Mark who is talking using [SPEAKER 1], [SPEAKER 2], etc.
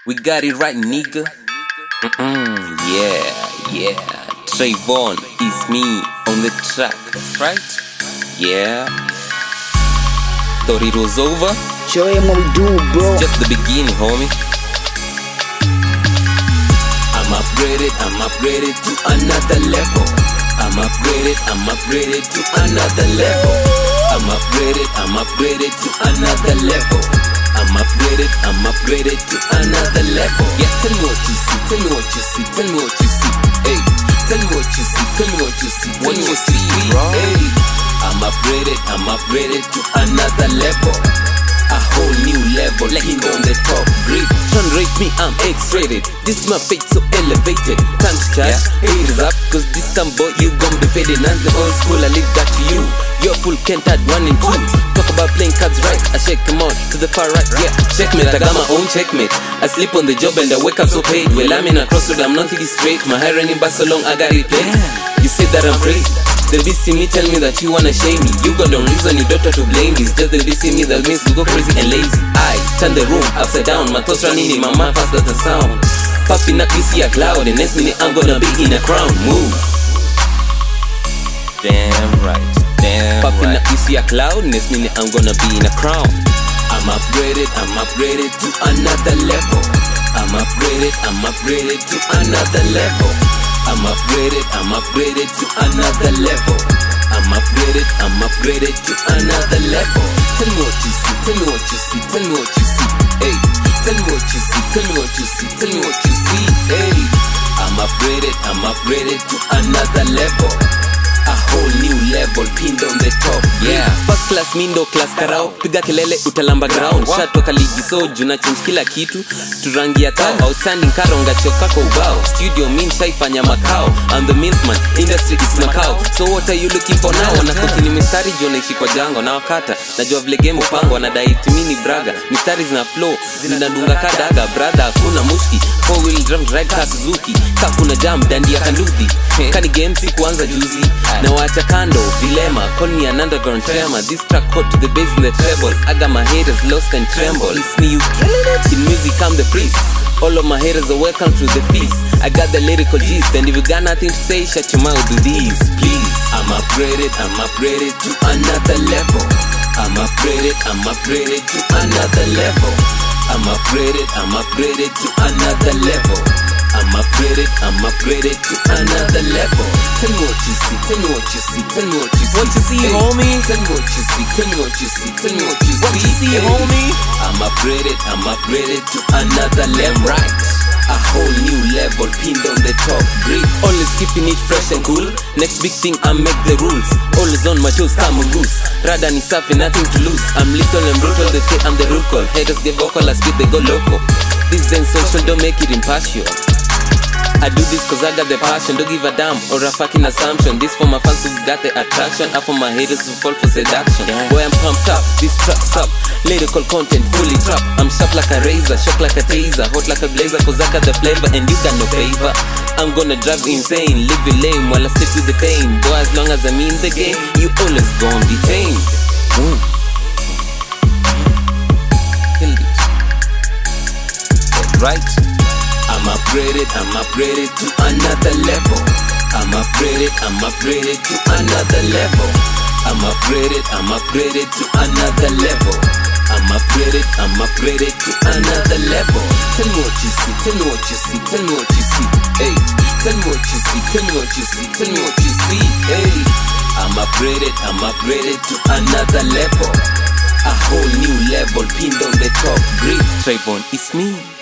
[SPEAKER 1] We got it right, nigga. Yeah. Trayvon is me on the track, right? Yeah. Thought it was over?
[SPEAKER 2] Show him what we do, bro.
[SPEAKER 1] It's just the beginning, homie.
[SPEAKER 3] I'm upgraded to another level. I'm upgraded to another level. I'm upgraded to another level. I'm upgraded to another level. Yeah, tell me what you see, tell me what you see, tell me what you see. Hey, tell me what you see, tell me what you see, tell me what you see, bro. Hey, I'm upgraded to another level. A whole new level, king on the top grip. Don't rate me, I'm X-rated. This is my fate so elevated. Thanks, Chad. Haters up, cause this time boy you gon' be faded. And the old school, I leave that to you. You're full Kent at 1 and 2. Talk about playing cards right, I shake them out to the far right, yeah. Checkmate, I got my own checkmate. I sleep on the job and I wake up so paid. Well, I'm in a crossroad, I'm not thinking straight. My hair running back so long, I got it played. You say that I'm crazy. The beast in me tell me that you wanna shame me. You got no reason, your daughter to blame. It's just the beast in me that makes me go crazy and lazy. I turn the room upside down, my thoughts running in my mind faster than sound. Popping up, you see a cloud, and next minute I'm gonna be in a crown. Move.
[SPEAKER 1] Damn right.
[SPEAKER 3] Popping up, you see a cloud, next minute I'm gonna be in a crown. I'm upgraded to another level. I'm upgraded to another level. I'm upgraded to another level. I'm upgraded to another level. Tell me what you see, tell me what you see, tell me what you see. Hey, tell me what you see, tell me what you see, tell me what you see. Hey, I'm upgraded to another level. A whole new level, pinned on the top.
[SPEAKER 1] Yeah, first class mindo class karao. Piga kelele utalamba ground. Shatoka ligi so juna change kila kitu. Turangi ya tao, outstanding karonga chokako ubao. Studio min shaifanya makao. I'm the milkman, industry is makao. So what are you looking for now? Wanakuti ni mistari jonaishi kwa jango. Na wakata, najua vile game upango. Wanadai timini braga, mistari zina flow. Zinadunga kadaga, brother hakuna mushki. 4-wheel drive ride ka Suzuki. Kakuna jam, dandi ya kanduthi. Kani game si kuanza juzi. Na wacha kando, dilema, call me an underground tremor. This track hot to the bass in the treble. I got my haters lost and tremble. It's me, you killing it. In music, I'm the priest. All of my haters are welcome to the feast. I got the lyrical gist, and if you got nothing to say, shut your mouth, do these, please.
[SPEAKER 3] I'm upgraded to another level. I'm upgraded to another level. I'm upgraded to another level. I'm upgraded to another level. Tell me what you see, tell me what you see, tell me what you see.
[SPEAKER 1] What you see,
[SPEAKER 3] hey,
[SPEAKER 1] homie?
[SPEAKER 3] Tell me what you see, tell me what you see, tell me what you see.
[SPEAKER 1] What you see,
[SPEAKER 3] hey,
[SPEAKER 1] homie?
[SPEAKER 3] I'm upgraded to another level.
[SPEAKER 1] Right.
[SPEAKER 3] A whole new level, pinned on the top grip.
[SPEAKER 1] Always keeping it fresh and cool. Next big thing, I make the rules. Always on my toes, come on goose. Rather ni safi, nothing to lose. I'm little and brutal, they say I'm the root call. Haters get vocal, I speak, they go local. This ain't social, don't make it impartial. I do this cause I got the passion. Don't give a damn or a fucking assumption. This for my fans who got the attraction. And for my haters who fall for seduction. Boy, I'm pumped up, this truck's up. Lyrical content fully trapped. I'm sharp like a razor, shock like a taser, hot like a blazer, cause I got the flavor and you got no favor. I'm gonna drive insane, live it lame while I stick with the pain. Boy, as long as I'm in the game, you always gonna be tamed. Kill it. That's right.
[SPEAKER 3] I'm upgraded to another level. I'm upgraded to another level. I'm upgraded to another level. I'm upgraded to another level. Tell me what you see, tell me what you see, tell me what you see. Hey, tell me what you see, tell me what you see, tell me what you see. Hey, I'm upgraded to another level. A whole new level, pinned on the top grip.
[SPEAKER 1] Trayvon, it's me.